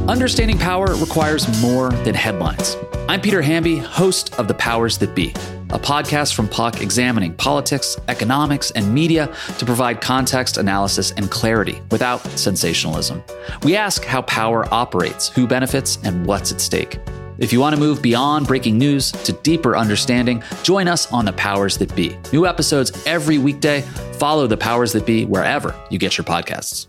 Understanding power requires more than headlines. I'm Peter Hamby, host of The Powers That Be, a podcast from Puck examining politics, economics, and media to provide context, analysis, and clarity without sensationalism. We ask how power operates, who benefits, and what's at stake. If you want to move beyond breaking news to deeper understanding, join us on The Powers That Be. New episodes every weekday. Follow The Powers That Be wherever you get your podcasts.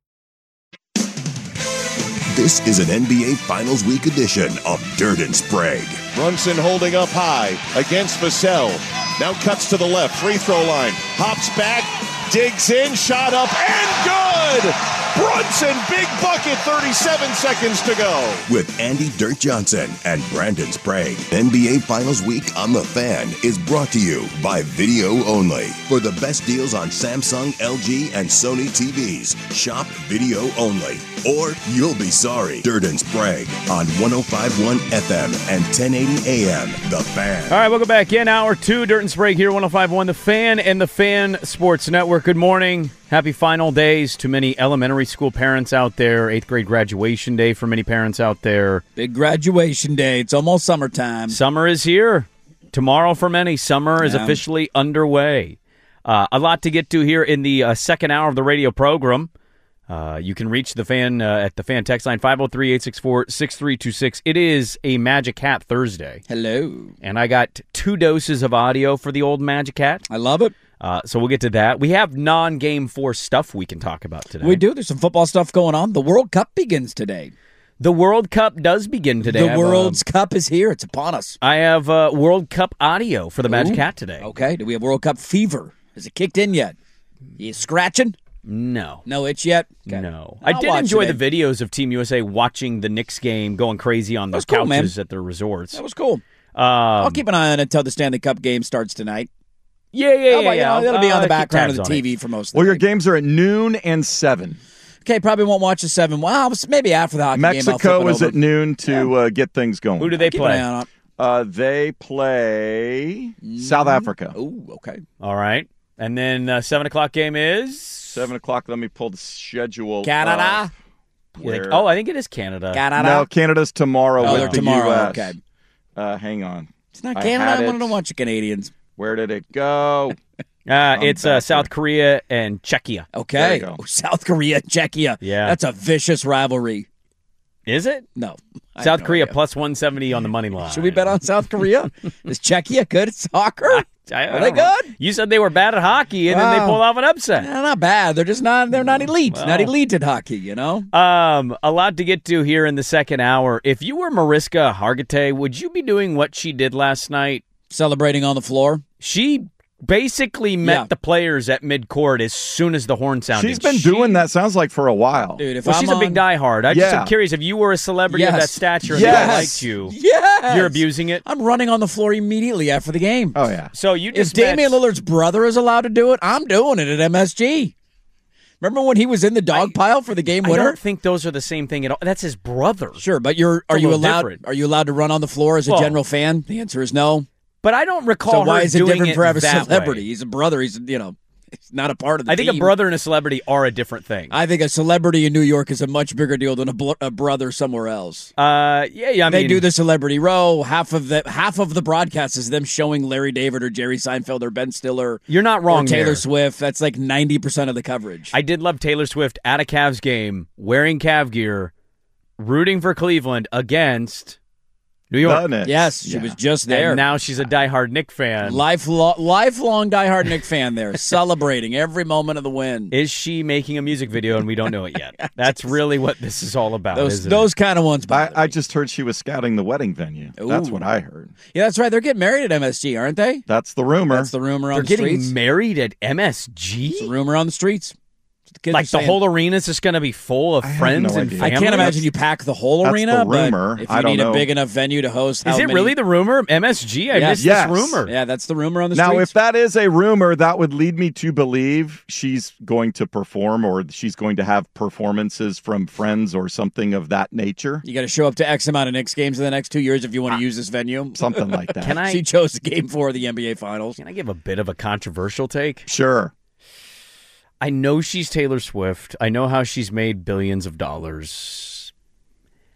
This is an NBA Finals Week edition of Dirt and Sprague. Brunson holding up high against Vassell. Now cuts to the left, free throw line. Hops back, digs in, shot up, and good! Brunson, big bucket, 37 seconds to go. With Andy Dirt Johnson and Brandon Sprague. NBA Finals Week on The Fan is brought to you by Video Only. For the best deals on Samsung, LG, and Sony TVs, shop Video Only. Or you'll be sorry. Dirt and Sprague on 105.1 FM and 1080 AM. The Fan. All right, welcome back in. Hour 2, Dirt and Sprague here, 105.1 The Fan and The Fan Sports Network. Good morning. Happy final days to many elementary school parents out there. 8th grade graduation day for many parents out there. Big graduation day. It's almost summertime. Summer is here. Tomorrow for many. Summer is officially underway. A lot to get to here in the second hour of the radio program. You can reach the fan at the fan text line 503-864-6326. It is a Magic Hat Thursday. Hello. And I got 2 doses of audio for the old Magic Hat. I love it. So we'll get to that. We have non-Game 4 stuff we can talk about today. We do. There's some football stuff going on. The World Cup begins today. The World Cup does begin today. The World Cup is here. It's upon us. I have World Cup audio for the Magic Hat today. Okay. Do we have World Cup fever? Has it kicked in yet? You scratching? No. No itch yet? Okay. No. I did enjoy the videos of Team USA watching the Knicks game, going crazy on those couches at their resorts. That was cool. I'll keep an eye on it until the Stanley Cup game starts tonight. Yeah. It'll be on the background of the TV for most of the Well, your games are at noon and 7. Okay, probably won't watch the 7. Well, maybe after the hockey game. Mexico is at noon to get things going. Who do they play? They play South Africa. Oh, okay. All right. And then 7 o'clock game is? 7 o'clock. Let me pull the schedule. Canada. I think it is Canada. No, Canada's tomorrow with they're the tomorrow. U.S. Okay. Hang on. It's not Canada. I wanted to watch the Canadians. Where did it go? It's South Korea and Czechia. Okay. South Korea, Czechia. Yeah. That's a vicious rivalry. Is it? No. South Korea plus 170 on the money line. Should we bet on South Korea? Is Czechia good at soccer? Are they good? You said they were bad at hockey, and then they pulled off an upset. They're not bad. They're just not. They're not elite. Not elite at hockey. You know. A lot to get to here in the second hour. If you were Mariska Hargitay, would you be doing what she did last night? Celebrating on the floor? She basically met the players at midcourt as soon as the horn sounded. She's been doing that, sounds like, for a while. Dude, she's a big diehard. I just am curious, if you were a celebrity of that stature and they liked you, you're abusing it? I'm running on the floor immediately after the game. Oh, yeah. So you just if Damian Lillard's brother is allowed to do it, I'm doing it at MSG. Remember when he was in the dog pile for the game winner? I don't think those are the same thing at all. That's his brother. Sure, but are you allowed to run on the floor as a general fan? The answer is no. But I don't recall. So why is it different for every celebrity? He's a brother. He's it's not a part of the team. I think a brother and a celebrity are a different thing. I think a celebrity in New York is a much bigger deal than a brother somewhere else. I mean, they do the celebrity row. Half of the broadcast is them showing Larry David or Jerry Seinfeld or Ben Stiller. You're not wrong. Or Taylor there. Swift. That's like 90% of the coverage. I did love Taylor Swift at a Cavs game, wearing Cav gear, rooting for Cleveland against New York. Yes, she was just there. And now she's a diehard Knick fan. Lifelong diehard Knick fan there, celebrating every moment of the win. Is she making a music video and we don't know it yet? That's really what this is all about, those kind of ones. I just heard she was scouting the wedding venue. Ooh. That's what I heard. Yeah, that's right. They're getting married at MSG, aren't they? That's the rumor. That's the rumor on They're the streets. They're getting married at MSG? It's a rumor on the streets. Like the whole arena is just going to be full of friends and family? I can't imagine you pack the whole arena, the rumor. But if you need a big enough venue to host, is it really the rumor? MSG? I missed this rumor. Yeah, that's the rumor on the streets. Now, if that is a rumor, that would lead me to believe she's going to perform or she's going to have performances from friends or something of that nature. You got to show up to X amount of Knicks games in the next 2 years if you want to use this venue. Something like that. She chose the game for the NBA Finals. Can I give a bit of a controversial take? Sure. I know she's Taylor Swift. I know how she's made billions of dollars.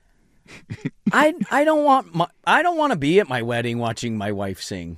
I don't want to be at my wedding watching my wife sing.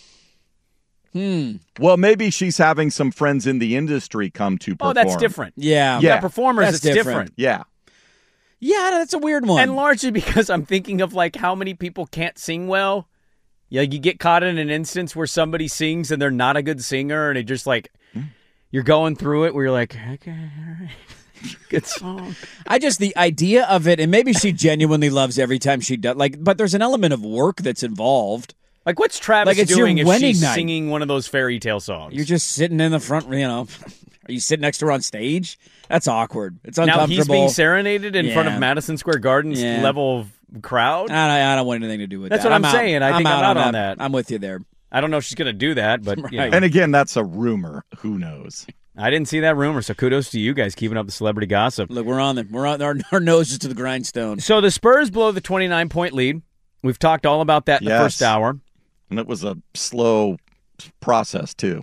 Well, maybe she's having some friends in the industry come to perform. Oh, that's different. Yeah. Yeah, performers, That's it's different. Yeah. Yeah, that's a weird one. And largely because I'm thinking of like how many people can't sing well. Yeah, you get caught in an instance where somebody sings and they're not a good singer, and it just like you're going through it where you're like, okay, all right. Good song. the idea of it, and maybe she genuinely loves every time she does, like, but there's an element of work that's involved. Like, what's Travis Like, it's doing your if wedding she's night. singing one of those fairy tale songs? You're just sitting in the front, Are you sitting next to her on stage? That's awkward. It's now uncomfortable. he's being serenaded in front of Yeah. Madison Square Garden's Yeah. level of crowd? I don't want anything to do with That's that. what I'm out. saying. I think I'm out on that. I'm with you there. I don't know if she's going to do that, but you know. Right. And again, that's a rumor. Who knows? I didn't see that rumor, so kudos to you guys keeping up the celebrity gossip. Look, we're on them. We're on our noses to the grindstone. So the Spurs blow the 29-point lead. We've talked all about that in the Yes. first hour. And it was a slow process, too.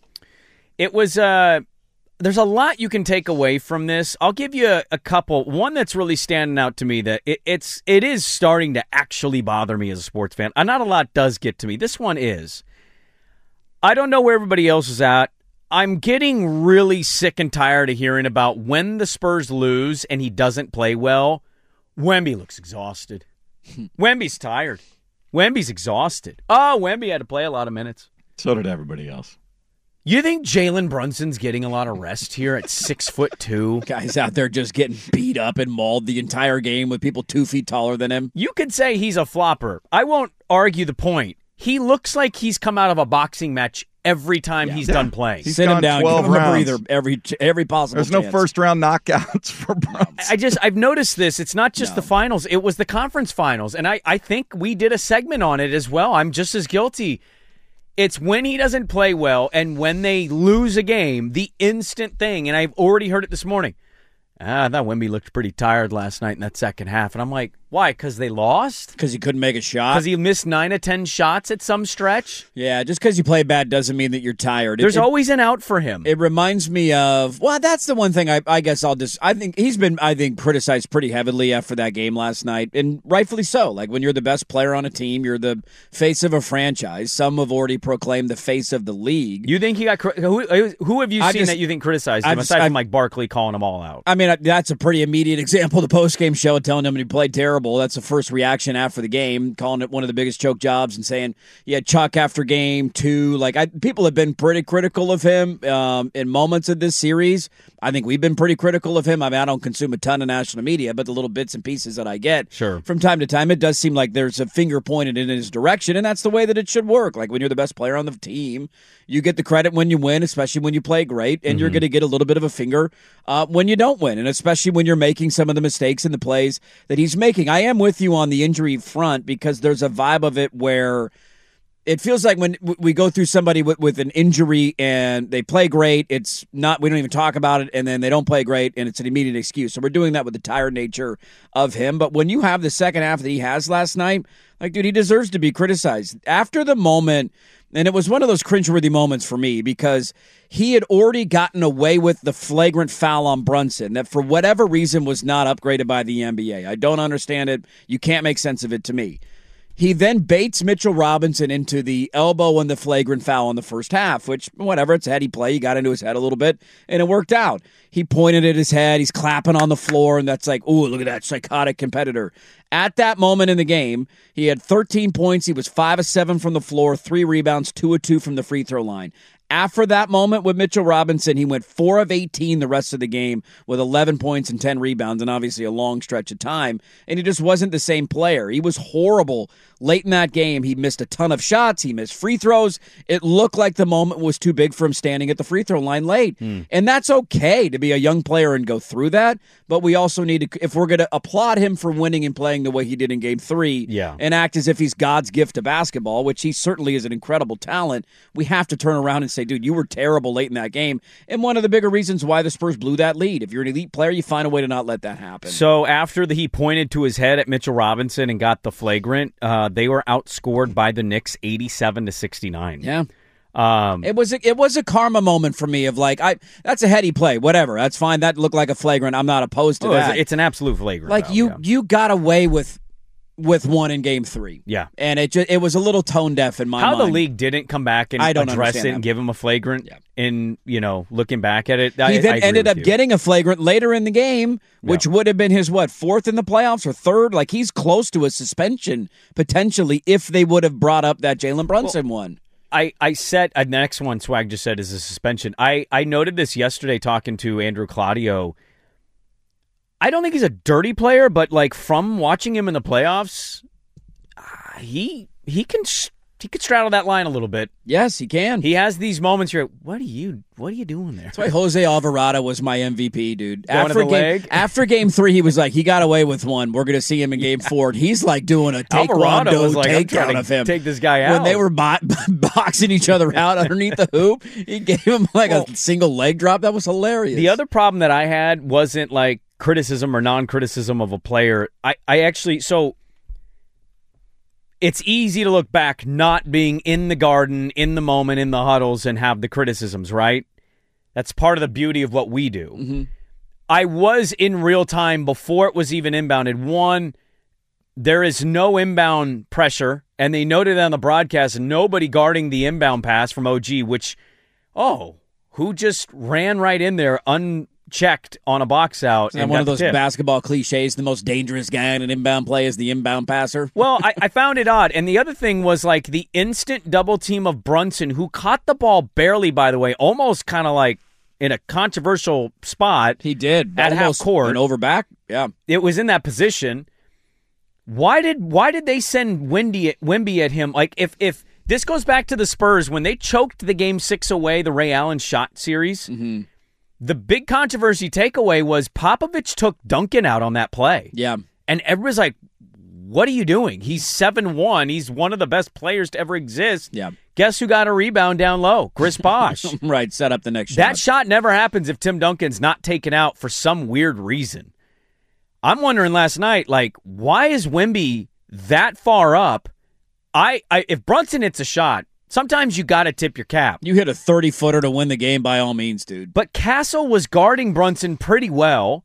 It was there's a lot you can take away from this. I'll give you a couple. One that's really standing out to me that it is starting to actually bother me as a sports fan. Not a lot does get to me. This one is. I don't know where everybody else is at. I'm getting really sick and tired of hearing about when the Spurs lose and he doesn't play well. Wemby looks exhausted. Wemby's tired. Wemby's exhausted. Oh, Wemby had to play a lot of minutes. So did everybody else. You think Jalen Brunson's getting a lot of rest here at 6'2"? Guys out there just getting beat up and mauled the entire game with people 2 feet taller than him. You could say he's a flopper. I won't argue the point. He looks like he's come out of a boxing match every time he's done playing. He's Sit him gone down, 12 give him a rounds. breather every possible There's no chance. first-round knockouts for Brunson. I've noticed this. It's not just the finals. It was the conference finals. And I think we did a segment on it as well. I'm just as guilty. It's when he doesn't play well and when they lose a game, the instant thing. And I've already heard it this morning. I thought Wemby looked pretty tired last night in that second half. And I'm like, why? Because they lost? Because he couldn't make a shot. Because he missed 9 of 10 shots at some stretch? Yeah, just because you play bad doesn't mean that you're tired. There's always an out for him. It reminds me of, well, that's the one thing I guess I think he's been, criticized pretty heavily after that game last night, and rightfully so. Like, when you're the best player on a team, you're the face of a franchise. Some have already proclaimed the face of the league. You think he got, who have you seen that you think criticized him, aside from like Barkley calling them all out? I mean, that's a pretty immediate example. The post-game show telling him he played terrible. That's the first reaction after the game, calling it one of the biggest choke jobs and saying, yeah, Chuck after game 2. Like, people have been pretty critical of him in moments of this series. I think we've been pretty critical of him. I mean, I don't consume a ton of national media, but the little bits and pieces that I get from time to time, it does seem like there's a finger pointed in his direction, and that's the way that it should work. Like, when you're the best player on the team, you get the credit when you win, especially when you play great, and you're going to get a little bit of a finger when you don't win, and especially when you're making some of the mistakes in the plays that he's making. I am with you on the injury front because there's a vibe of it where it feels like when we go through somebody with an injury and they play great, it's not, we don't even talk about it, and then they don't play great, and it's an immediate excuse. So we're doing that with the tired nature of him. But when you have the second half that he has last night, like, dude, he deserves to be criticized. After the moment, and it was one of those cringeworthy moments for me because he had already gotten away with the flagrant foul on Brunson that for whatever reason was not upgraded by the NBA. I don't understand it. You can't make sense of it to me. He then baits Mitchell Robinson into the elbow and the flagrant foul in the first half, which, whatever, it's a heady play. He got into his head a little bit, and it worked out. He pointed at his head. He's clapping on the floor, and that's like, ooh, look at that psychotic competitor. At that moment in the game, he had 13 points. He was 5 of 7 from the floor, 3 rebounds, 2 of 2 from the free throw line. After that moment with Mitchell Robinson, he went 4 of 18 the rest of the game with 11 points and 10 rebounds and obviously a long stretch of time, and he just wasn't the same player. He was horrible late in that game. He missed a ton of shots. He missed free throws. It looked like the moment was too big for him standing at the free throw line late, and that's okay to be a young player and go through that, but we also need to, if we're going to applaud him for winning and playing the way he did in Game 3 and act as if he's God's gift to basketball, which he certainly is an incredible talent, we have to turn around and say, dude, you were terrible late in that game. And one of the bigger reasons why the Spurs blew that lead. If you're an elite player, you find a way to not let that happen. So after he pointed to his head at Mitchell Robinson and got the flagrant, they were outscored by the Knicks 87-69. Yeah. It was a karma moment for me of like, that's a heady play, whatever, that's fine. That looked like a flagrant. I'm not opposed to that. It's an absolute flagrant. Like you got away with one in Game 3. Yeah, and it was a little tone deaf in my mind. How the league didn't come back and address it and give him a flagrant. Yeah. In looking back at it, he then ended up getting a flagrant later in the game, which would have been his fourth in the playoffs or third. Like he's close to a suspension potentially if they would have brought up that Jalen Brunson one. I said the next one Swag just said is a suspension. I noted this yesterday talking to Andrew Claudio. I don't think he's a dirty player, but like from watching him in the playoffs, he can straddle that line a little bit. Yes, he can. He has these moments where what are you doing there? That's why Jose Alvarado was my MVP, dude. After game 3, he was like, he got away with one. We're gonna see him in game 4. He's like doing a taekwondo takedown of him. Take this guy out. When they were boxing each other out underneath the hoop, he gave him like a single leg drop. That was hilarious. The other problem that I had wasn't like criticism or non-criticism of a player. I actually it's easy to look back not being in the garden, in the moment, in the huddles, and have the criticisms, right? That's part of the beauty of what we do. Mm-hmm. I was in real time before it was even inbounded. One, there is no inbound pressure, and they noted on the broadcast, nobody guarding the inbound pass from OG, which, who just ran right in there unchecked on a box out. And one of those basketball cliches, the most dangerous guy in an inbound play is the inbound passer. Well, I found it odd. And the other thing was like the instant double team of Brunson, who caught the ball barely, by the way, almost kind of like in a controversial spot. He did. At half court. An over back. Yeah. It was in that position. Why did they send Wemby at him? Like if this goes back to the Spurs when they choked the Game 6 away, the Ray Allen shot series. Mm-hmm. The big controversy takeaway was Popovich took Duncan out on that play. Yeah. And everybody's like, what are you doing? He's 7'1". He's one of the best players to ever exist. Yeah. Guess who got a rebound down low? Chris Bosh. Right, set up the next shot. That shot never happens if Tim Duncan's not taken out for some weird reason. I'm wondering last night, like, why is Wemby that far up? If Brunson hits a shot, sometimes you got to tip your cap. You hit a 30-footer to win the game by all means, dude. But Castle was guarding Brunson pretty well.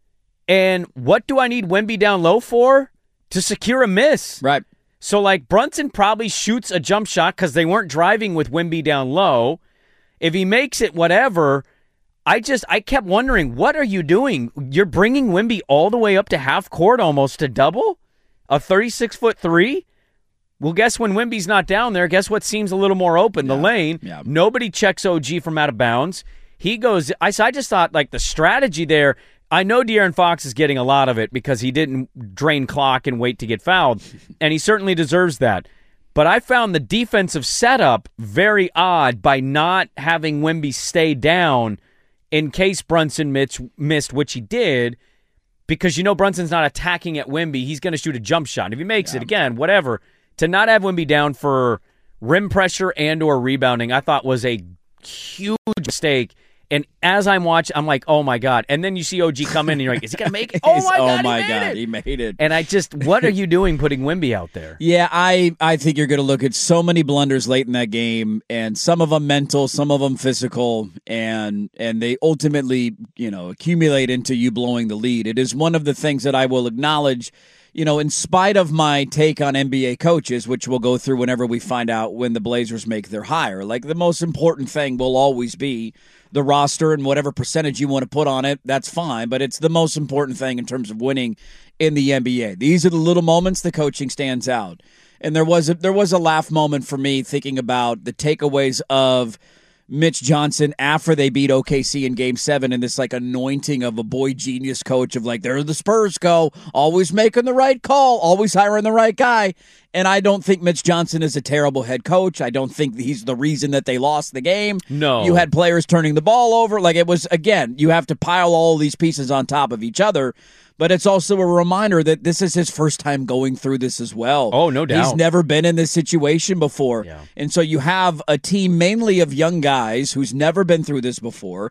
And what do I need Wemby down low for? To secure a miss. Right. So, like, Brunson probably shoots a jump shot because they weren't driving with Wemby down low. If he makes it, whatever. I kept wondering, what are you doing? You're bringing Wemby all the way up to half court almost to double? A 36-foot three? Well, guess when Wemby's not down there, guess what seems a little more open? The lane. Yeah. Nobody checks OG from out of bounds. He goes, I just thought, like, the strategy there, I know De'Aaron Fox is getting a lot of it because he didn't drain clock and wait to get fouled, and he certainly deserves that. But I found the defensive setup very odd by not having Wemby stay down in case Brunson missed, which he did, because Brunson's not attacking at Wemby. He's going to shoot a jump shot. If he makes it, again, whatever. To not have Wemby down for rim pressure and or rebounding, I thought was a huge mistake. And as I'm watching, I'm like, oh, my God. And then you see OG come in, and you're like, is he going to make it? Oh, my God, he made it. And what are you doing putting Wemby out there? Yeah, I think you're going to look at so many blunders late in that game, and some of them mental, some of them physical, and they ultimately, accumulate into you blowing the lead. It is one of the things that I will acknowledge, in spite of my take on NBA coaches, which we'll go through whenever we find out when the Blazers make their hire. Like, the most important thing will always be the roster, and whatever percentage you want to put on it, that's fine. But it's the most important thing in terms of winning in the NBA. These are the little moments the coaching stands out. And there was a laugh moment for me thinking about the takeaways of Mitch Johnson after they beat OKC in Game 7 and this, like, anointing of a boy genius coach of, like, there the Spurs go, always making the right call, always hiring the right guy. And I don't think Mitch Johnson is a terrible head coach. I don't think he's the reason that they lost the game. No. You had players turning the ball over. Like, it was, again, you have to pile all these pieces on top of each other. But it's also a reminder that this is his first time going through this as well. Oh, no doubt. He's never been in this situation before. Yeah. And so you have a team mainly of young guys who's never been through this before.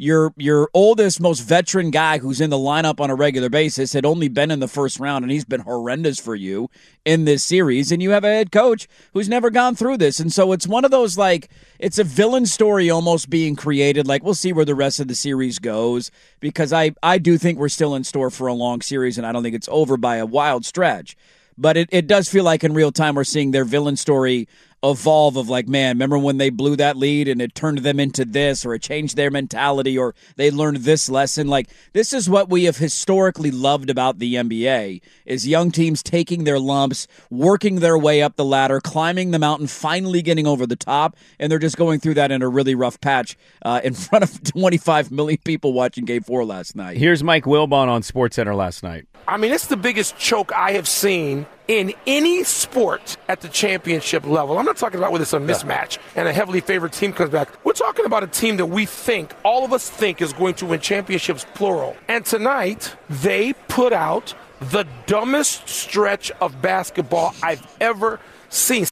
your oldest, most veteran guy who's in the lineup on a regular basis had only been in the first round, and he's been horrendous for you in this series. And you have a head coach who's never gone through this. And so it's one of those, like, it's a villain story almost being created. Like, we'll see where the rest of the series goes, because I do think we're still in store for a long series, and I don't think it's over by a wild stretch. But it does feel like in real time we're seeing their villain story evolve of like, man, remember when they blew that lead and it turned them into this, or it changed their mentality, or they learned this lesson. Like, this is what we have historically loved about the NBA, is young teams taking their lumps, working their way up the ladder, climbing the mountain, finally getting over the top, and they're just going through that in a really rough patch in front of 25 million people watching Game 4 last night. Here's Mike Wilbon on SportsCenter last night. I mean, it's the biggest choke I have seen in any sport at the championship level. I'm not talking about whether it's a mismatch and a heavily favored team comes back. We're talking about a team that we think, all of us think, is going to win championships, plural. And tonight, they put out the dumbest stretch of basketball I've ever seen.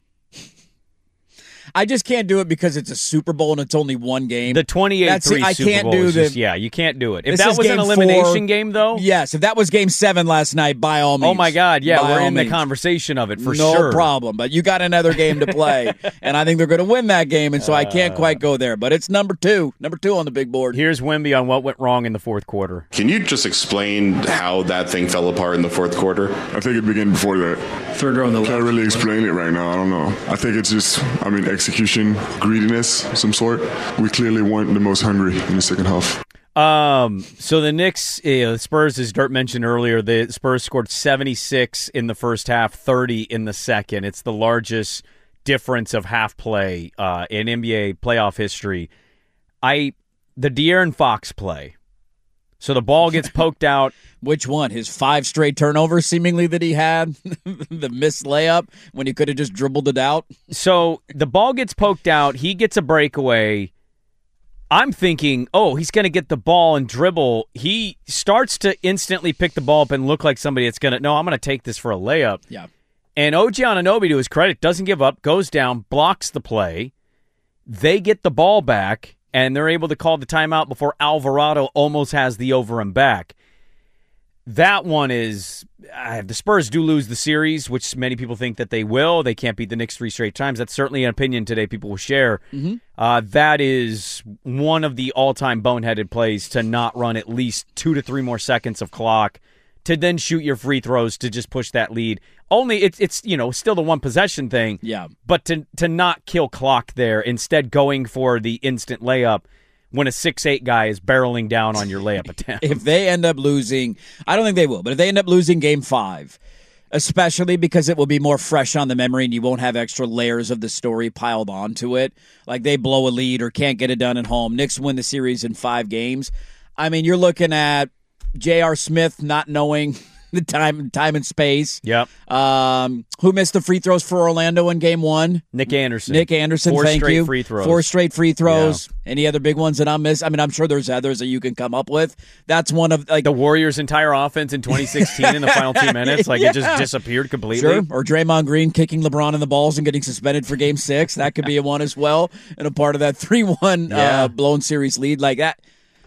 I just can't do it because it's a Super Bowl and it's only one game. The 28-3 I Super can't Bowl do is this. Yeah, you can't do it. If This that is was an game elimination 4. game, though? Yes, if that was Game 7 last night, by all means. Oh, my God, yeah, by we're all in the means. conversation of it for no sure. No problem, but you got another game to play, and I think they're going to win that game, and so I can't quite go there. But it's number two on the big board. Here's Wemby on what went wrong in the fourth quarter. Can you just explain how that thing fell apart in the fourth quarter? I think it began before that. Third row on the left. Can't really explain it right now. I don't know. I think it's just, execution, greediness, some sort. We clearly weren't the most hungry in the second half. So the Knicks, the Spurs, as Dirt mentioned earlier, the Spurs scored 76 in the first half, 30 in the second. It's the largest difference of half play in NBA playoff history. The De'Aaron Fox play. So the ball gets poked out. Which one? His 5 straight turnovers, seemingly, that he had? The missed layup when he could have just dribbled it out? So the ball gets poked out. He gets a breakaway. I'm thinking, he's going to get the ball and dribble. He starts to instantly pick the ball up and look like somebody that's going to, I'm going to take this for a layup. Yeah. And OG Anunoby, to his credit, doesn't give up, goes down, blocks the play. They get the ball back, and they're able to call the timeout before Alvarado almost has the over and back. That one is, the Spurs do lose the series, which many people think that they will. They can't beat the Knicks 3 straight times. That's certainly an opinion today people will share. Mm-hmm. That is one of the all-time boneheaded plays to not run at least 2 to 3 more seconds of clock, to then shoot your free throws to just push that lead. Only it's still the one possession thing. Yeah. But to not kill clock there, instead going for the instant layup when a 6'8" guy is barreling down on your layup attempt. If they end up losing, I don't think they will, but if they end up losing Game 5, especially because it will be more fresh on the memory and you won't have extra layers of the story piled onto it, like they blow a lead or can't get it done at home, Knicks win the series in 5 games. I mean, you're looking at J.R. Smith not knowing the time and space. Yep. Who missed the free throws for Orlando in Game 1? Nick Anderson. 4 thank straight you. Free throws. 4 straight free throws. Yeah. Any other big ones that I missed? I mean, I'm sure there's others that you can come up with. That's one of the Warriors' entire offense in 2016 in the final 2 minutes. It just disappeared completely. Sure. Or Draymond Green kicking LeBron in the balls and getting suspended for Game 6. That could be a one as well, and a part of that 3-1 blown series lead like that.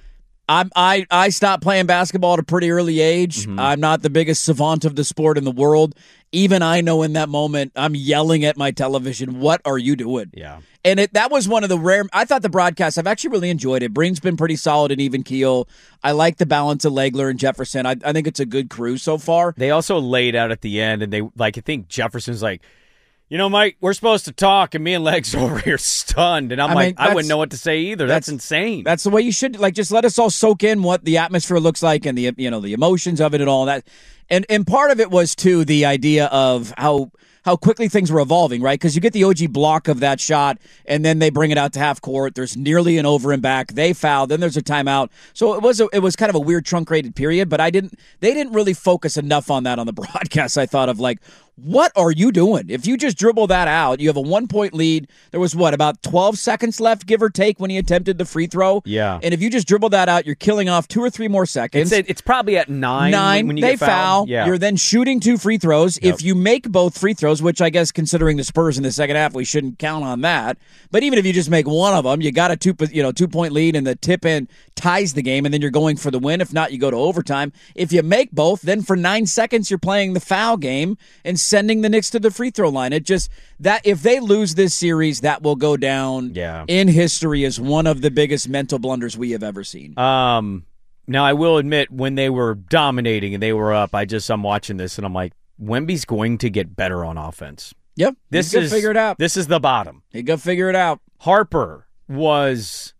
I stopped playing basketball at a pretty early age. Mm-hmm. I'm not the biggest savant of the sport in the world. Even I know in that moment, I'm yelling at my television, what are you doing? Yeah. And that was one of the rare, I thought the broadcast, I've actually really enjoyed it. Breen's been pretty solid and even keel. I like the balance of Legler and Jefferson. I think it's a good crew so far. They also laid out at the end, and I think Jefferson's like, Mike, we're supposed to talk, and me and Legs over here stunned. And I wouldn't know what to say either. That's insane. That's the way you should, just let us all soak in what the atmosphere looks like and the emotions of it and all that. And part of it was, too, the idea of how quickly things were evolving, right? Because you get the OG block of that shot, and then they bring it out to half court. There's nearly an over and back. They foul. Then there's a timeout. So it was kind of a weird truncated period, but they didn't really focus enough on that on the broadcast. I thought of What are you doing? If you just dribble that out, you have a 1-point lead. There was, about 12 seconds left, give or take, when he attempted the free throw? Yeah. And if you just dribble that out, you're killing off 2 or 3 more seconds. It's probably at 9 when you they get fouled. foul. You're then shooting 2 free throws. Yep. If you make both free throws, which I guess considering the Spurs in the second half, we shouldn't count on that. But even if you just make one of them, you got a 2-point lead, and the tip-in ties the game, and then you're going for the win. If not, you go to overtime. If you make both, then for 9 seconds, you're playing the foul game and sending the Knicks to the free throw line. It just that if they lose this series, that will go down in history as one of the biggest mental blunders we have ever seen. Now, I will admit, when they were dominating and they were up, I'm watching this and I'm like, Wemby's going to get better on offense. Yep, he's going to figure it out. This is the bottom. He go figure it out. Harper was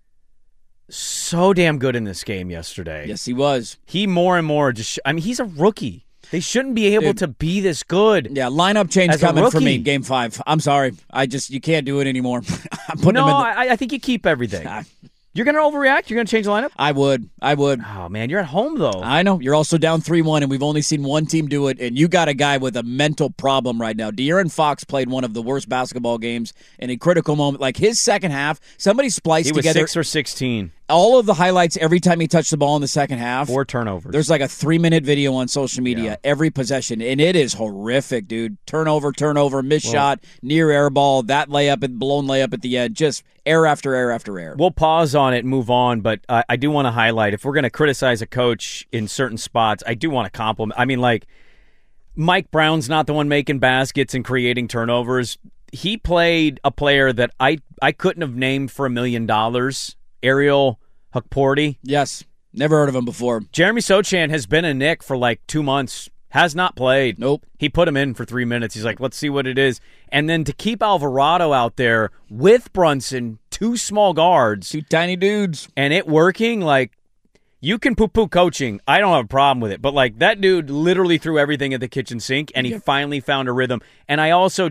so damn good in this game yesterday. Yes, he was. He more and more he's a rookie. They shouldn't be able to be this good. Yeah, lineup change coming for me, Game 5. I'm sorry. You can't do it anymore. I think you keep everything. You're going to overreact? You're going to change the lineup? I would. Oh, man, you're at home, though. I know. You're also down 3-1, and we've only seen one team do it, and you got a guy with a mental problem right now. De'Aaron Fox played one of the worst basketball games in a critical moment. Like his second half, somebody spliced together. He was 6 or 16. All of the highlights every time he touched the ball in the second half. 4 turnovers. There's like a 3-minute video on social media every possession, and it is horrific, dude. Turnover, missed shot, near air ball, that layup, and blown layup at the end. Just error after error after error. We'll pause on it and move on, but I do want to highlight, if we're going to criticize a coach in certain spots, I do want to compliment. I mean, like, Mike Brown's not the one making baskets and creating turnovers. He played a player that I couldn't have named for $1 million, Ariel Hukporti. Yes, never heard of him before. Jeremy Sochan has been a Knick for like 2 months. Has not played. Nope. He put him in for 3 minutes. He's like, let's see what it is. And then to keep Alvarado out there with Brunson, 2 small guards. 2 tiny dudes. And it working, like, you can poo-poo coaching. I don't have a problem with it. But, like, that dude literally threw everything at the kitchen sink, and he finally found a rhythm. And I also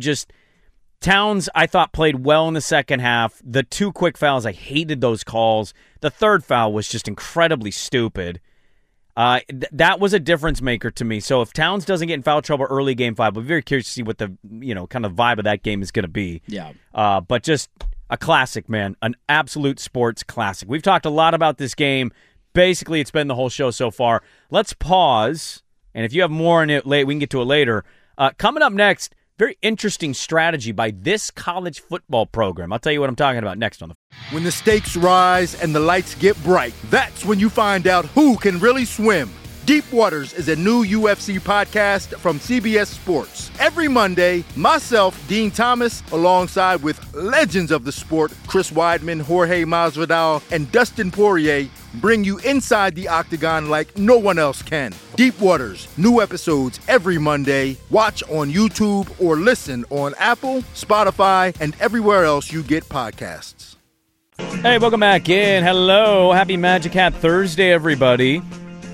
Towns, I thought, played well in the second half. The 2 quick fouls, I hated those calls. The third foul was just incredibly stupid. That was a difference maker to me. So if Towns doesn't get in foul trouble early Game 5, we're very curious to see what the kind of vibe of that game is going to be. Yeah. But just a classic, man, an absolute sports classic. We've talked a lot about this game. Basically, it's been the whole show so far. Let's pause, and if you have more on it, we can get to it later. Coming up next, very interesting strategy by this college football program. I'll tell you what I'm talking about next on the. When the stakes rise and the lights get bright, that's when you find out who can really swim. Deep Waters is a new UFC podcast from CBS Sports. Every Monday, myself, Dean Thomas, alongside with legends of the sport, Chris Weidman, Jorge Masvidal, and Dustin Poirier, bring you inside the octagon like no one else can. Deep Waters, new episodes every Monday. Watch on YouTube or listen on Apple, Spotify, and everywhere else you get podcasts. Hey, welcome back in. Hello. Happy Magic Hat Thursday, everybody.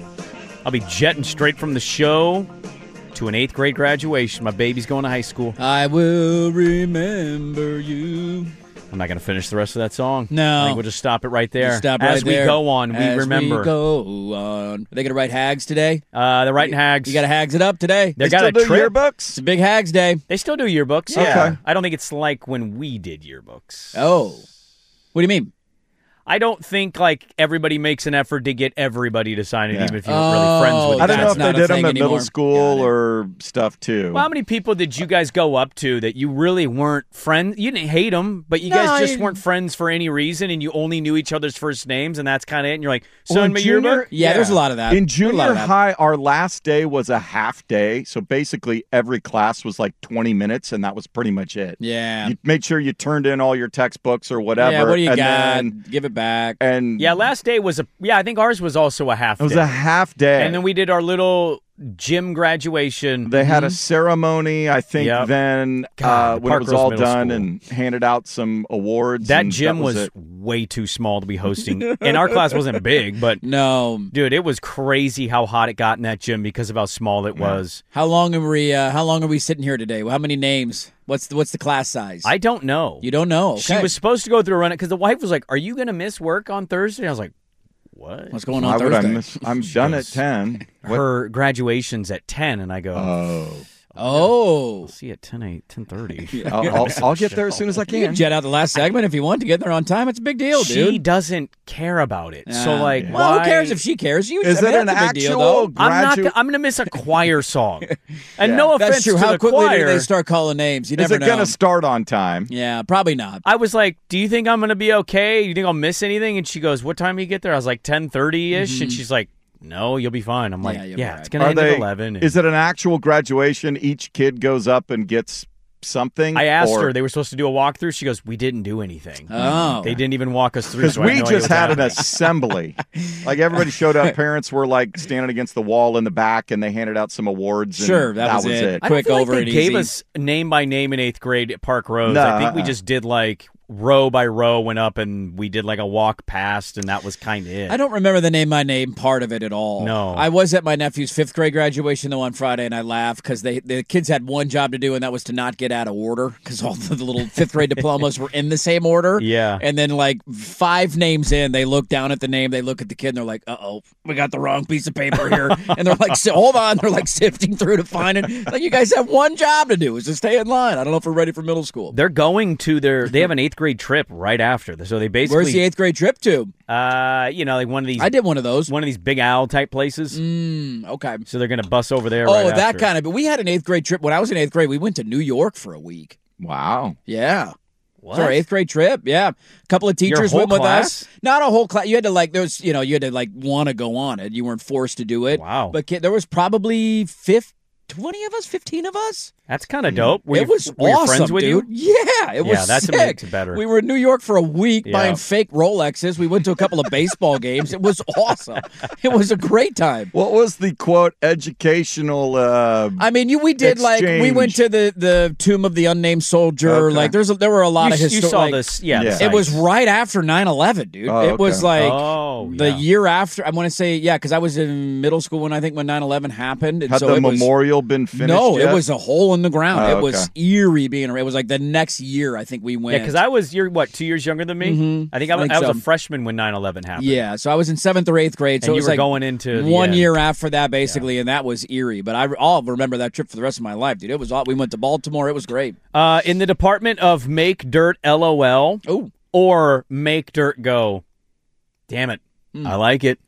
I'll be jetting straight from the show to an 8th grade graduation. My baby's going to high school. I will remember you. I'm not going to finish the rest of that song. No. I think we'll just stop it right there. Stop right As we there. go on, we remember. As we go on. Are they going to write Hags today? They're writing Hags. You got to Hags it up today. They got a do trip. yearbooks? It's a big Hags day. They still do yearbooks. Yeah. Okay. I don't think it's like when we did yearbooks. Oh. What do you mean? I don't think like everybody makes an effort to get everybody to sign it, even if you weren't really friends with I them. don't know if not they a did them thing at anymore. middle school or stuff too. Well, how many people did you guys go up to that you really weren't friends? You didn't hate them, but you guys just weren't friends for any reason, and you only knew each other's first names, and that's kind of it. And you're like, Well, son, my yearbook? Yeah, there's a lot of that. In There's a lot junior of that. high, our last day was a half day. So basically every class was like 20 minutes, and that was pretty much it. Yeah. You made sure you turned in all your textbooks or whatever. Yeah, what do you and got? then- Give it back. and Yeah, last day was I think ours was also a half it was day. a half day. And then we did our little gym graduation. They had a ceremony, I think, Yep. then God, when it was Park Rose all Middle done School. and handed out some awards. That and gym that was it. way too small to be hosting. And our class wasn't big, but No. dude, it was crazy how hot it got in that gym because of how small it was. How long are we sitting here today? How many names? What's the class size? I don't know. You don't know. She Okay. was supposed to go through a run because the wife was like, "Are you going to miss work on Thursday?" I was like, "What?" What's going Why on would I Thursday? miss? I'm done at 10. What? Her graduation's at 10, and I go, Oh. Oh. I'll see you at 10:30. I'll get there as soon as I You can. can jet out the last segment if you want to get there on time. It's a big deal, dude. She doesn't care about it. So, like, well, why? who cares if she cares? You, Is I mean, it an that's a big deal, actual though. I'm going to miss a choir song. And no offense That's true. to How the quickly choir. do they start calling names? You Is never it know. going to start on time? Yeah, probably not. I was like, do you think I'm going to be okay? You think I'll miss anything? And she goes, what time do you get there? I was like, 10:30-ish. And she's like, no, you'll be fine. I'm like, you'll be yeah, right. it's going to end at 11. And Is it an actual graduation? Each kid goes up and gets something? I asked or- her. They were supposed to do a walkthrough. She goes, we didn't do anything. Oh. They didn't even walk us through. Because so I have we no idea just what's had an happening. assembly. Like everybody showed up. Parents were like standing against the wall in the back, and they handed out some awards. And Sure, that was it. I don't Quick, feel like over, they and gave easy. us name by name in 8th grade at Park Rose. No, I think we just did like row by row, went up, and we did like a walk past, and that was kind of it. I don't remember the name by name part of it at all. No. I was at my nephew's 5th grade graduation, though, on Friday, and I laughed because the kids had one job to do, and that was to not get out of order because all the little 5th grade diplomas were in the same order. Yeah. And then, like, 5 names in, they look down at the name, they look at the kid, and they're like, uh-oh, we got the wrong piece of paper here. And they're like, hold on. They're, like, sifting through to find it. Like, you guys have one job to do is to stay in line. I don't know if we're ready for middle school. They're going to they have an 8th grade trip right after. So they basically. Where's the 8th grade trip to? Like one of these. I did one of those. One of these Big Owl type places. Okay. So they're going to bus over there. Oh, right that after. kind of. But we had an 8th grade trip. When I was in 8th grade, we went to New York for a week. Wow. Yeah. What? It's our 8th grade trip. Yeah. A couple of teachers whole went with class? us. Not a whole class. You had to like, you had to like want to go on it. You weren't forced to do it. Wow. But there was probably 20 of us, 15 of us. That's kind of dope. Were It you- was were your awesome, friends with dude. you? Yeah, it was that's sick. what makes it better. We were in New York for a week Yeah. buying fake Rolexes. We went to a couple of baseball games. It was awesome. It was a great time. What was the quote educational? I mean, we did like we exchange. went to the tomb of the unnamed soldier. Okay. Like there were a lot of You historic. saw this, yeah. Yeah. the It was sites. right after 9/11, dude. Oh, It was okay. like the yeah. year after. I want to say, yeah, because I was in middle school when 9/11 happened. And Had so the it was, memorial been finished? No, yet? it was a hole in the ground. Oh, it was okay. eerie being around. It was like the next year I think we went. Yeah, because you're what, 2 years younger than me? Mhm. I think I was so. a freshman when 9/11 happened. Yeah, so I was in 7th or 8th grade. So And it you was were like going into the 1 end. year after that, basically, and that was eerie. But I'll remember that trip for the rest of my life, dude. It was all. We went to Baltimore. It was great. In the department of make dirt LOL Oh, or make dirt go. Damn it. I like it.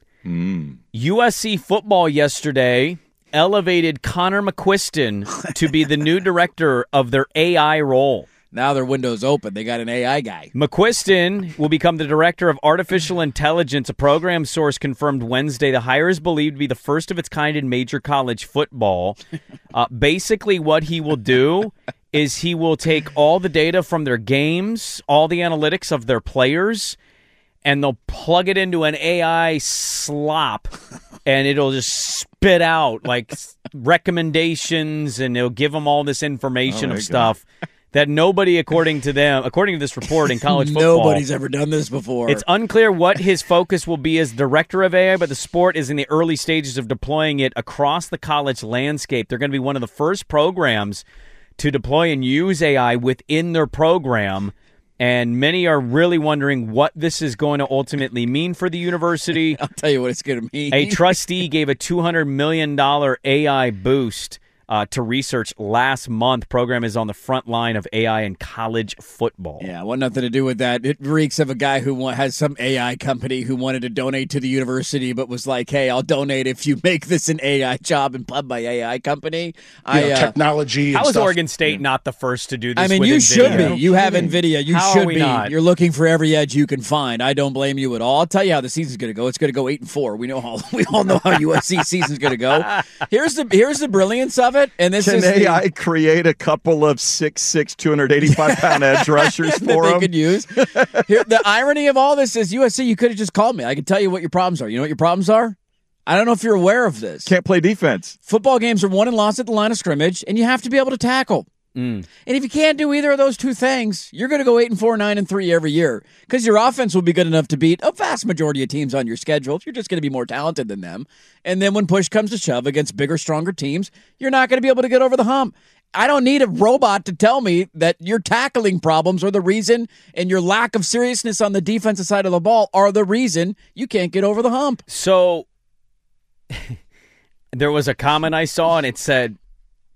USC football yesterday elevated Connor McQuiston to be the new director of their AI role. now their window's open. They got an AI guy. McQuiston will become the director of artificial intelligence. A program source confirmed Wednesday the hire is believed to be the first of its kind in major college football. Basically, what he will do is he will take all the data from their games, all the analytics of their players, and they'll plug it into an AI slop, and it'll just spit out like recommendations, and it'll give them all this information of stuff that nobody, according to this report in college football, Nobody's ever done this before. it's unclear what his focus will be as director of AI, but the sport is in the early stages of deploying it across the college landscape. They're going to be one of the first programs to deploy and use AI within their program, and many are really wondering what this is going to ultimately mean for the university. I'll tell you what it's going to mean. A trustee gave a $200 million AI boost to research last month. Program is on the front line of AI in college football. Yeah, well, nothing to do with that. It reeks of a guy who has some AI company who wanted to donate to the university, but was like, "Hey, I'll donate if you make this an AI job and pub my AI company." Technology. And How is stuff. Oregon State not the first to do this? I mean, with you NVIDIA? should be. You have NVIDIA. You How should are we be. not? You're looking for every edge you can find. I don't blame you at all. I'll tell you how the season's going to go. It's going to go 8-4. We all know how USC season's going to go. Here's the brilliance of it, and this Can is AI create a couple of 6'6", 285-pound edge rushers that for they them? could use. Here, the irony of all this is USC, you could have just called me. I could tell you what your problems are. You know what your problems are? I don't know if you're aware of this. Can't play defense. Football games are won and lost at the line of scrimmage, and you have to be able to tackle. And if you can't do either of those two things, you're going to go 8-4, 9-3 every year because your offense will be good enough to beat a vast majority of teams on your schedule. You're just going to be more talented than them. And then when push comes to shove against bigger, stronger teams, you're not going to be able to get over the hump. I don't need a robot to tell me that your tackling problems are the reason and your lack of seriousness on the defensive side of the ball are the reason you can't get over the hump. So there was a comment I saw, and it said,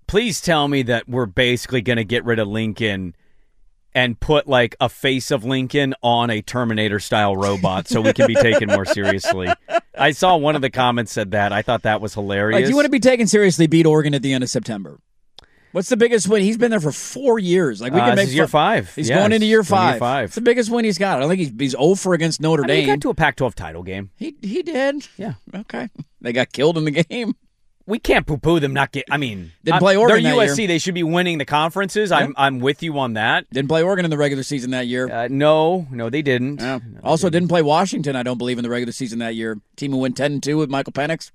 please tell me that we're basically going to get rid of Lincoln and put like a face of Lincoln on a Terminator-style robot so we can be taken more seriously. I saw one of the comments said that. I thought that was hilarious. Like, you want to be taken seriously, beat Oregon at the end of September. What's the biggest win? He's been there for 4 years. Like we can make this is year 5. He's going into year 5. It's the biggest win he's got. I don't think he's 0 for against Notre Dame. He got to a Pac-12 title game. He did. Yeah. Okay. They got killed in the game. We can't poo-poo them not get. I mean, didn't play Oregon they're that USC. year. They should be winning the conferences. Yeah. I'm with you on that. Didn't play Oregon in the regular season that year. No, they didn't. No. Also, didn't play Washington. I don't believe in the regular season that year. Team who went 10-2 with Michael Penix.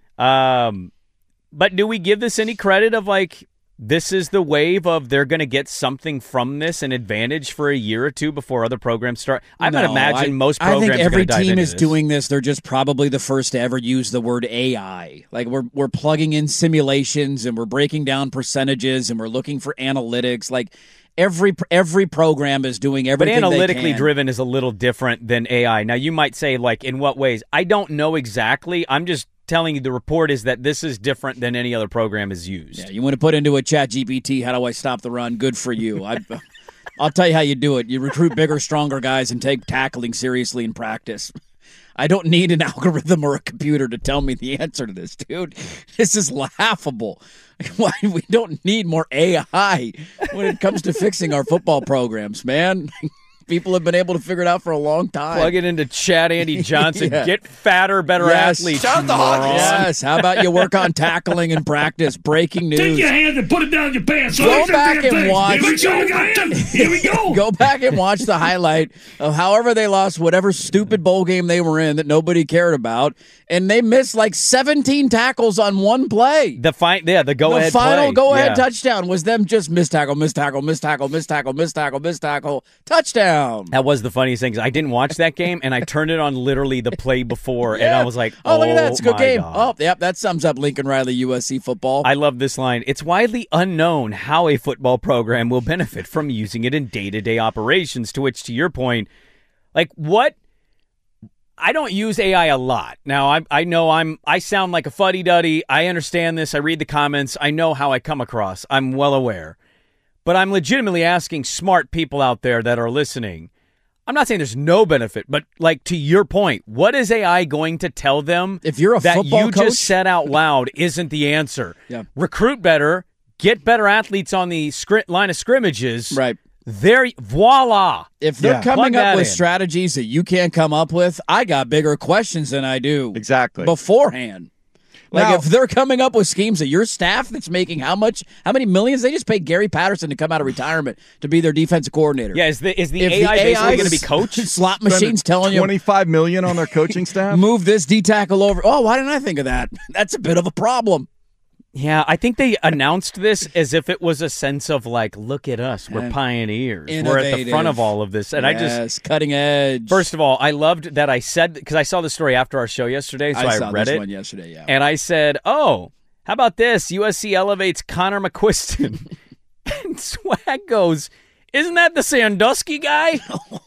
But do we give this any credit of like? This is the wave of they're going to get something from this, an advantage for a year or two before other programs start. I would imagine most programs. I think every are dive team into is this. doing this. They're just probably the first to ever use the word AI. Like we're plugging in simulations and we're breaking down percentages and we're looking for analytics. Like every program is doing everything. But they analytically can. driven is a little different than AI. Now you might say, like, in what ways? I don't know exactly. I'm just telling you the report is that this is different than any other program is used. Yeah, you want to put into a chat GPT, how do I stop the run? Good for you. I'll tell you how you do it. You recruit bigger, stronger guys and take tackling seriously in practice. I don't need an algorithm or a computer to tell me the answer to this, dude. This is laughable. Why we don't need more AI when it comes to fixing our football programs, man. People have been able to figure it out for a long time. Plug it into Chad Andy Johnson. Yeah. Get fatter, better athletes. Shout the yes. How about you work on tackling in practice? Breaking news. Take your hands and put it down your pants. Go back and watch. Here we go. Go back and watch the highlight of however they lost whatever stupid bowl game they were in that nobody cared about, and they missed like 17 tackles on one play. The go-ahead final play. go-ahead touchdown was them just miss tackle, touchdown. That was the funniest thing. I didn't watch that game, and I turned it on literally the play before, and I was like, oh, look at that. It's a good game. God. Oh, yep, that sums up Lincoln Riley USC football. I love this line. It's widely unknown how a football program will benefit from using it in day-to-day operations, to which, to your point, like what? I don't use AI a lot. Now, I sound like a fuddy-duddy. I understand this. I read the comments. I know how I come across. I'm well aware. But I'm legitimately asking smart people out there that are listening. I'm not saying there's no benefit, but like to your point, what is AI going to tell them if you're a that football you coach? Just said out loud isn't the answer? Yeah. Recruit better, get better athletes on the line of scrimmages. Right. There, voila. If they're coming up with strategies that you can't come up with, I got bigger questions than I do beforehand. Like if they're coming up with schemes that your staff that's making how many millions? They just paid Gary Patterson to come out of retirement to be their defensive coordinator. Yeah, is the AI basically going to be coached? Slot machines telling you $25 million on their coaching staff. Move this D tackle over. Oh, why didn't I think of that? That's a bit of a problem. Yeah, I think they announced this as if it was a sense of like, look at us, we're pioneers. Innovative. We're at the front of all of this. And yes, cutting edge. First of all, I loved that I said, because I saw the story after our show yesterday, so I saw read this it. one yesterday, yeah. And I said, oh, how about this? USC elevates Connor McQuiston. And Swag goes, isn't that the Sandusky guy?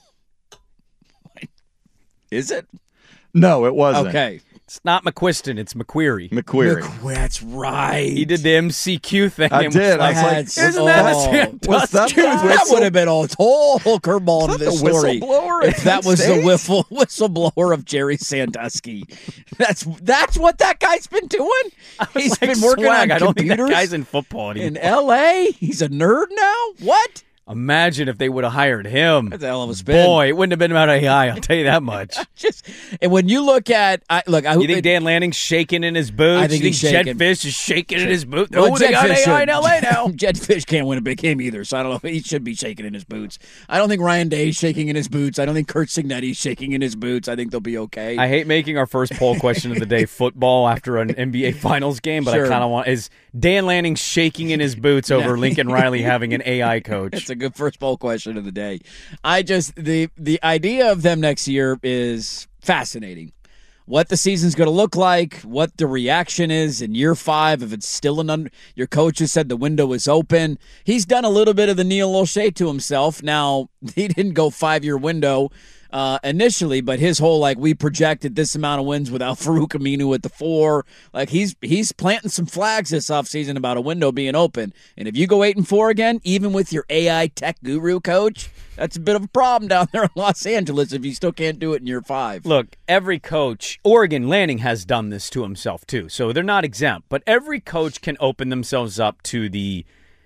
Is it? No, it wasn't. Okay. It's not McQuiston, it's McQueary. That's right. He did the MCQ thing. I did. I was like, isn't that a Sandusky? That would have been a total curveball into this story. If that was the whistleblower of Jerry Sandusky. That's what that guy's been doing? He's been working on computers. I don't think that guy's in football anymore. In L.A.? He's a nerd now? What? Imagine if they would have hired him. That's a hell of a spin. Boy, it wouldn't have been about AI, I'll tell you that much. And when you look at you think Dan Lanning's shaking in his boots? I think you he's think shaking. Jed Fish is shaking in his boots? Well, They got AI in LA now. Jed Fish can't win a big game either, so I don't know if he should be shaking in his boots. I don't think Ryan Day's shaking in his boots. I don't think Kurt Cignetti's shaking in his boots. I think they'll be okay. I hate making our first poll question of the day football after an NBA Finals game, but I kind of want is Dan Lanning shaking in his boots over Lincoln Riley having an AI coach? That's a good first poll question of the day. The idea of them next year is fascinating. What the season's going to look like, what the reaction is in year 5, if it's still your coach has said the window is open. He's done a little bit of the Neil O'Shea to himself. Now, he didn't go 5-year window. initially, but his whole, like, we projected this amount of wins without Farouk Aminu at the 4. Like, he's planting some flags this offseason about a window being open. And if you go 8-4 again, even with your AI tech guru coach, that's a bit of a problem down there in Los Angeles if you still can't do it in year 5. Look, every coach, Oregon Lanning has done this to himself too, so they're not exempt. But every coach can open themselves up to the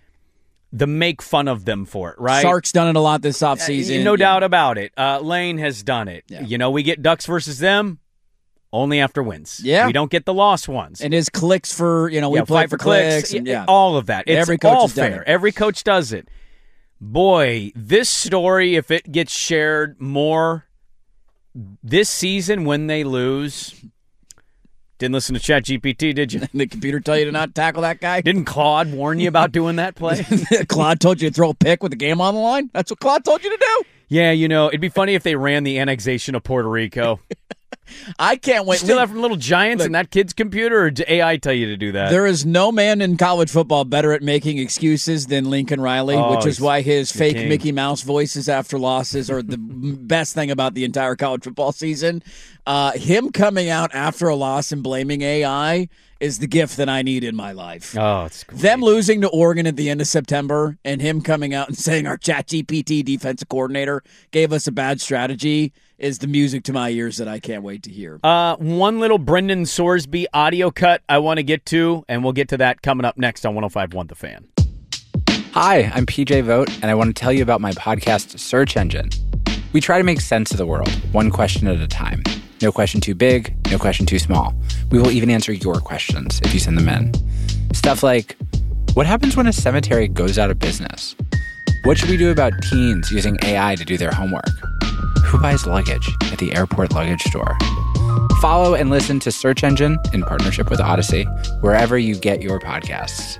make fun of them for it, right? Sark's done it a lot this offseason. No doubt about it. Lane has done it. Yeah. We get Ducks versus them only after wins. Yeah. We don't get the lost ones. And his clicks for, we play for clicks. And, all of that. It's every coach all has done fair. it. Every coach does it. Boy, this story, if it gets shared more this season when they lose... Didn't listen to ChatGPT, did you? Didn't the computer tell you to not tackle that guy? Didn't Claude warn you about doing that play? Claude told you to throw a pick with the game on the line? That's what Claude told you to do? Yeah, it'd be funny if they ran the annexation of Puerto Rico. I can't wait. Still have from Little Giants in that kid's computer, or did AI tell you to do that? There is no man in college football better at making excuses than Lincoln Riley, which is why his fake king. Mickey Mouse voices after losses are the best thing about the entire college football season. Him coming out after a loss and blaming AI is the gift that I need in my life. Oh, it's great. Them losing to Oregon at the end of September and him coming out and saying our ChatGPT defensive coordinator gave us a bad strategy is the music to my ears that I can't wait to hear. One little Brendan Sorsby audio cut I want to get to, and we'll get to that coming up next on 105.1 The Fan. Hi, I'm PJ Vogt, and I want to tell you about my podcast, Search Engine. We try to make sense of the world, one question at a time. No question too big, no question too small. We will even answer your questions if you send them in. Stuff like, what happens when a cemetery goes out of business? What should we do about teens using AI to do their homework? Who buys luggage at the airport luggage store? Follow and listen to Search Engine in partnership with Odyssey, wherever you get your podcasts.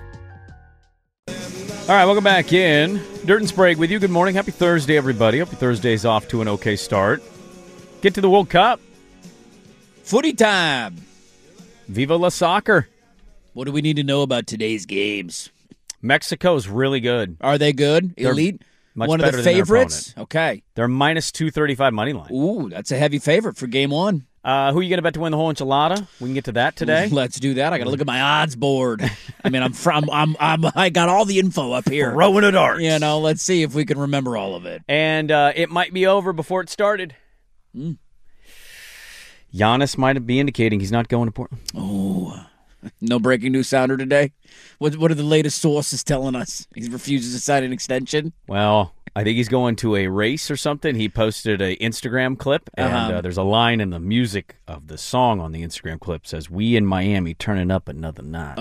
All right, welcome back in. Dirt and Sprague with you. Good morning. Happy Thursday, everybody. Hope your Thursday's off to an okay start. Get to the World Cup. Footy time. Viva la soccer. What do we need to know about today's games? Mexico's really good. Are they good? They're elite? much One of better the than their favorites? opponent. Okay. They're minus 235 money line. Ooh, that's a heavy favorite for game one. Who are you going to bet to win the whole enchilada? We can get to that today. Let's do that. I got to look at my odds board. I mean, I got all the info up here. Throwing a dart. Let's see if we can remember all of it. And it might be over before it started. Giannis might be indicating he's not going to Portland. Oh, no breaking news sounder today. What are the latest sources telling us? He refuses to sign an extension. Well, I think he's going to a race or something. He posted an Instagram clip, and there's a line in the music of the song on the Instagram clip says, "We in Miami turning up another notch."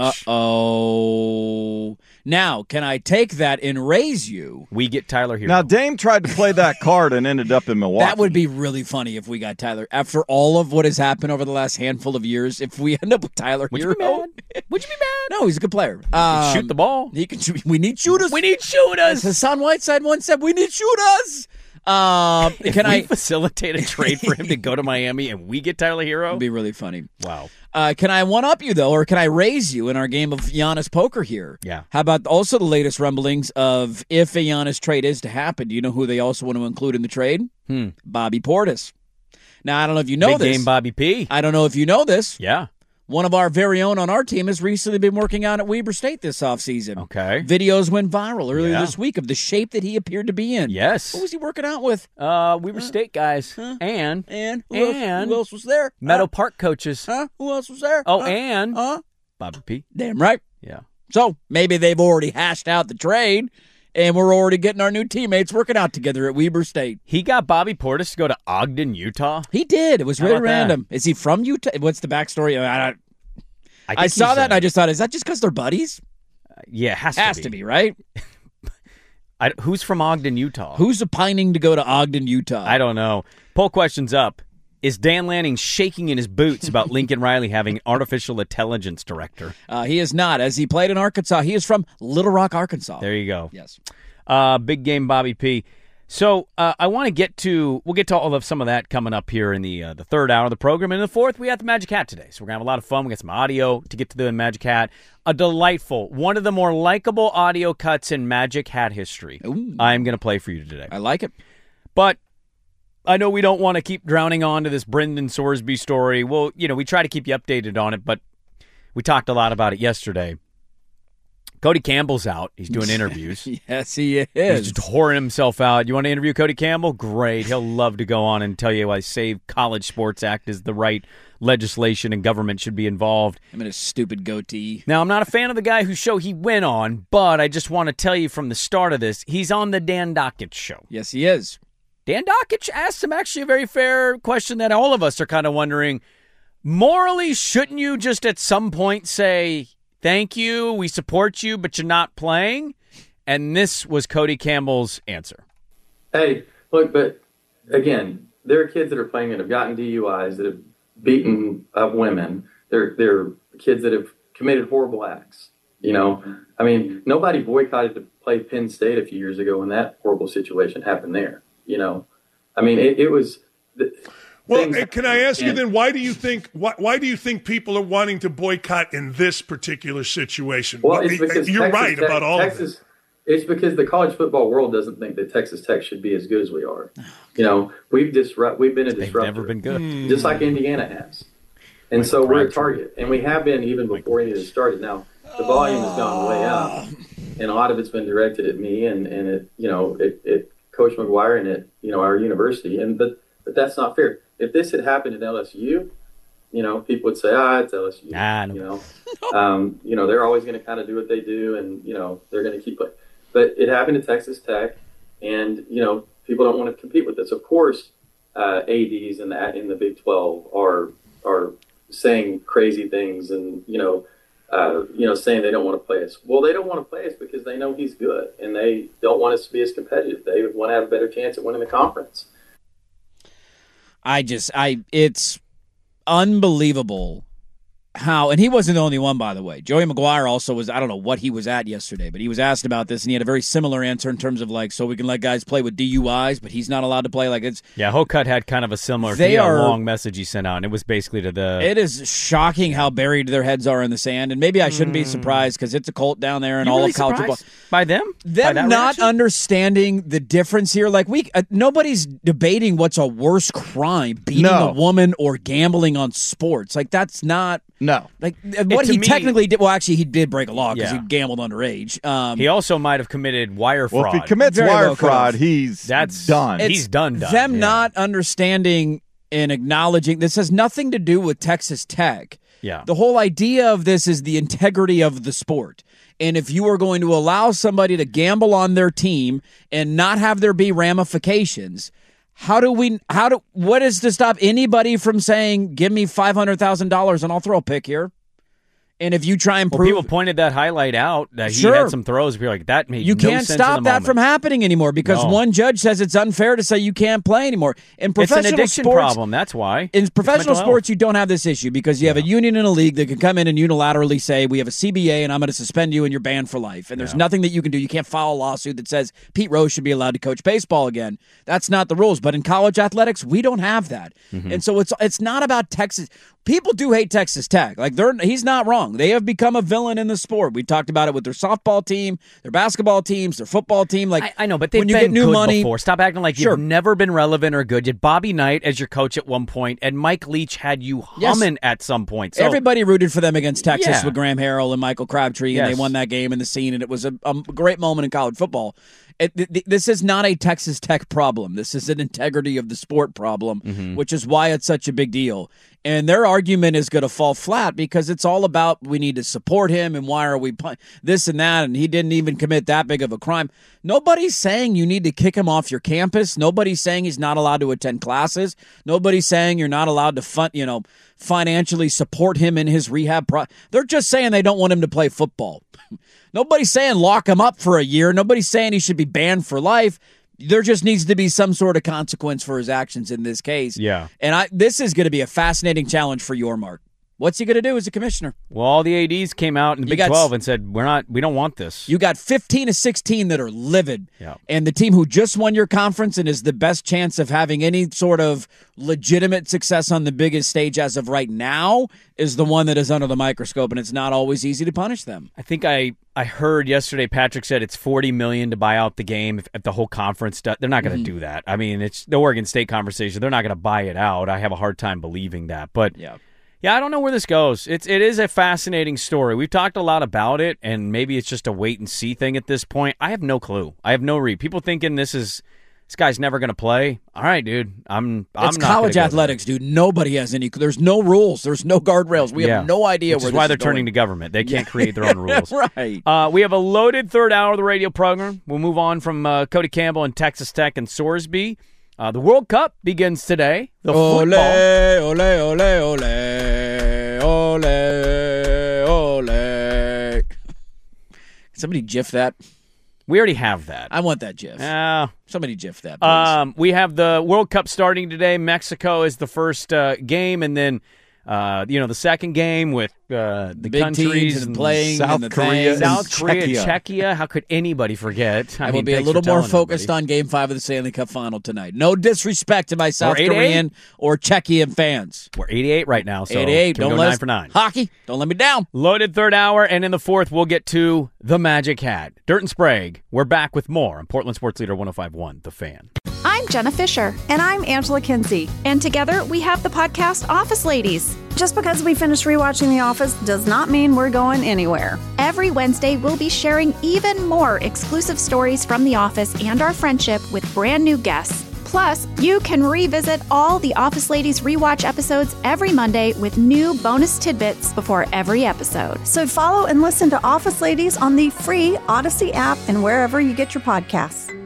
Uh-oh. Now, can I take that and raise you? We get Tyler Hero. Now, Dame tried to play that card and ended up in Milwaukee. That would be really funny if we got Tyler. After all of what has happened over the last handful of years, if we end up with Tyler Would Hero. you be mad? Would you be mad? No, he's a good player. Shoot the ball. He can shoot. We need shooters. We need shooters. Hassan Whiteside once said, we need shooters. Can I facilitate a trade for him to go to Miami and we get Tyler Hero? It'd be really funny. Wow. Can I one-up you, though, or can I raise you in our game of Giannis poker here? Yeah. How about also the latest rumblings of if a Giannis trade is to happen, do you know who they also want to include in the trade? Bobby Portis. Now, I don't know if you know this. Big game Bobby P. I don't know if you know this. Yeah. One of our very own on our team has recently been working out at Weber State this offseason. Okay. Videos went viral earlier this week of the shape that he appeared to be in. Yes. What was he working out with? Weber State guys. And who else was there? Meadow Park coaches. Who else was there? Oh, and Bobby P. Damn right. Yeah. So maybe they've already hashed out the trade, and we're already getting our new teammates working out together at Weber State. He got Bobby Portis to go to Ogden, Utah. He did. It was How really about that? random. Is he from Utah? What's the backstory? I think saw he's, that, and I just thought, is that just because they're buddies? Yeah, it has to be, right? Who's from Ogden, Utah? Who's opining to go to Ogden, Utah? I don't know. Poll question's up. Is Dan Lanning shaking in his boots about Lincoln Riley having an artificial intelligence director? He is not. As he played in Arkansas, he is from Little Rock, Arkansas. There you go. Yes. Big game Bobby P. So I want to get to, we'll get to all of some of that coming up here in the third hour of the program. And in the fourth, we have the Magic Hat today. So we're going to have a lot of fun. We got some audio to get to the Magic Hat. A delightful, one of the more likable audio cuts in Magic Hat history. Ooh. I'm going to play for you today. I like it. But I know we don't want to keep drowning on to this Brendan Sorsby story. Well, we try to keep you updated on it, but we talked a lot about it yesterday. Cody Campbell's out. He's doing interviews. Yes, he is. He's just whoring himself out. You want to interview Cody Campbell? Great. He'll love to go on and tell you why Save College Sports Act is the right legislation and government should be involved. I'm in a stupid goatee. Now, I'm not a fan of the guy whose show he went on, but I just want to tell you from the start of this, he's on the Dan Dakich show. Yes, he is. Dan Dakich asked him actually a very fair question that all of us are kind of wondering. Morally, shouldn't you just at some point say, thank you, we support you, but you're not playing? And this was Cody Campbell's answer. Hey, look, but again, there are kids that are playing that have gotten DUIs, that have beaten up women. There are kids that have committed horrible acts. I mean, nobody boycotted to play Penn State a few years ago when that horrible situation happened there. I mean, it was. Well, can I ask you then, why do you think people are wanting to boycott in this particular situation? Well, it's because you're right about all of it. It's because the college football world doesn't think that Texas Tech should be as good as we are. We've been a disruptor. They've never been good. Just like Indiana has. And so we're a target. And we have been even before any of this started. Now, the volume has gone way up, and a lot of it's been directed at me and at Coach McGuire and at our university. But that's not fair. If this had happened at LSU, people would say, it's LSU. They're always going to kind of do what they do, and they're going to keep playing. But it happened at Texas Tech, and people don't want to compete with this. Of course, ADs in the Big 12 are saying crazy things and saying they don't want to play us. Well, they don't want to play us because they know he's good, and they don't want us to be as competitive. They want to have a better chance at winning the conference. It's unbelievable how, and he wasn't the only one, by the way. Joey McGuire also was, I don't know what he was at yesterday, but he was asked about this, and he had a very similar answer in terms of so we can let guys play with DUIs, but he's not allowed to play. Yeah, Hokut had kind of a similar long message he sent out, and it was basically It is shocking how buried their heads are in the sand, and maybe I shouldn't be surprised because it's a cult down there and all of college football. By them? Them not reaction? Understanding the difference here. Nobody's debating what's a worse crime, beating a woman or gambling on sports. That's not... No. What he technically did, well, actually, he did break a law because he gambled underage. He also might have committed wire fraud. Well, if he commits wire fraud, that's done. He's done. Them not understanding and acknowledging, this has nothing to do with Texas Tech. Yeah. The whole idea of this is the integrity of the sport. And if you are going to allow somebody to gamble on their team and not have there be ramifications, what is to stop anybody from saying, give me $500,000 and I'll throw a pick here? And if you try and prove... people pointed that highlight out, that he had some throws where you're like, that made no sense. You can't stop that from happening anymore because one judge says it's unfair to say you can't play anymore. In professional it's an addiction sports, problem, that's why. In professional sports, you don't have this issue because you have a union and a league that can come in and unilaterally say, we have a CBA and I'm going to suspend you and you're banned for life. And there's nothing that you can do. You can't file a lawsuit that says Pete Rose should be allowed to coach baseball again. That's not the rules. But in college athletics, we don't have that. Mm-hmm. And so it's not about Texas. People do hate Texas Tech. He's not wrong. They have become a villain in the sport. We talked about it with their softball team, their basketball teams, their football team. I know, but they've been good before. Stop acting like you've never been relevant or good. You had Bobby Knight as your coach at one point, and Mike Leach had you humming at some point. So, everybody rooted for them against Texas with Graham Harrell and Michael Crabtree, and they won that game in the scene, and it was a great moment in college football. This is not a Texas Tech problem. This is an integrity of the sport problem, which is why it's such a big deal. And their argument is going to fall flat because it's all about we need to support him and why are we this and that, and he didn't even commit that big of a crime. Nobody's saying you need to kick him off your campus. Nobody's saying he's not allowed to attend classes. Nobody's saying you're not allowed to financially support him in his rehab. They're just saying they don't want him to play football. Nobody's saying lock him up for a year. Nobody's saying he should be banned for life. There just needs to be some sort of consequence for his actions in this case. Yeah. And this is going to be a fascinating challenge for Yormark. What's he going to do as a commissioner? Well, all the ADs came out in the Big 12 and said, we don't want this. You got 15 of 16 that are livid. Yeah. And the team who just won your conference and is the best chance of having any sort of legitimate success on the biggest stage as of right now is the one that is under the microscope, and it's not always easy to punish them. I think I heard yesterday Patrick said it's $40 million to buy out the game if the whole conference does. They're not going to do that. I mean, it's the Oregon State conversation. They're not going to buy it out. I have a hard time believing that. But yeah, I don't know where this goes. It is a fascinating story. We've talked a lot about it, and maybe it's just a wait-and-see thing at this point. I have no clue. I have no read. People thinking this guy's never going to play. All right, dude. I'm it's not college athletics, dude. Nobody has any. There's no rules. There's no guardrails. We have no idea Which where is why this they're turning to government. They can't create their own rules. Right. We have a loaded third hour of the radio program. We'll move on from Cody Campbell and Texas Tech and Sorsby. The World Cup begins today. The ole, football. ole, ole, ole, ole, ole. Somebody GIF that. We already have that. I want that GIF. Somebody GIF that, please. We have the World Cup starting today. Mexico is the first game, and then the second game with the big countries and playing South and Korea, Czechia. Czechia. How could anybody forget? I will be a little more focused on Game 5 of the Stanley Cup Final tonight. No disrespect to my South Korean or Czechian fans. We're 88 right now, so 88. Don't Don't go let 9 for 9. Hockey. Don't let me down. Loaded third hour, and in the fourth, we'll get to the Magic Hat. Dirt and Sprague. We're back with more on Portland Sports Leader 105.1, The Fan. I'm Jenna Fisher. And I'm Angela Kinsey. And together we have the podcast Office Ladies. Just because we finished rewatching The Office does not mean we're going anywhere. Every Wednesday, we'll be sharing even more exclusive stories from The Office and our friendship with brand new guests. Plus, you can revisit all the Office Ladies rewatch episodes every Monday with new bonus tidbits before every episode. So follow and listen to Office Ladies on the free Odyssey app and wherever you get your podcasts.